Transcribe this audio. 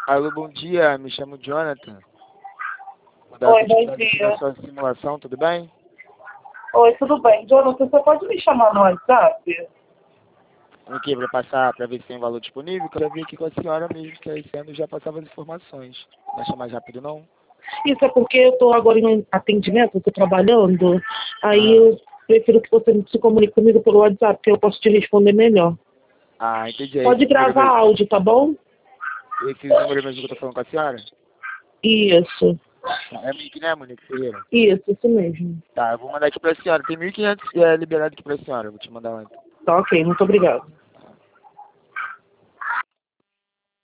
Alô, bom dia, me chamo Jonathan. Oi, bom dia. Da sua simulação, tudo bem? Oi, tudo bem? Jonathan, você pode me chamar no WhatsApp? Aqui, para passar, para ver se tem valor disponível, que eu já vi aqui com a senhora mesmo, que esse ano já passava as informações. Não acha mais rápido, não? Isso é porque eu estou agora em atendimento, estou trabalhando, aí eu prefiro que você se comunique comigo pelo WhatsApp, que eu posso te responder melhor. Ah, entendi. Pode gravar áudio, tá bom? Esse número mesmo que eu tô falando com a senhora? Isso, É Monique, né, Monique Ferreira? isso mesmo. Tá, eu vou mandar aqui pra senhora. Tem 1.500 liberado aqui pra senhora, eu vou te mandar lá então. Tá ok, muito obrigada.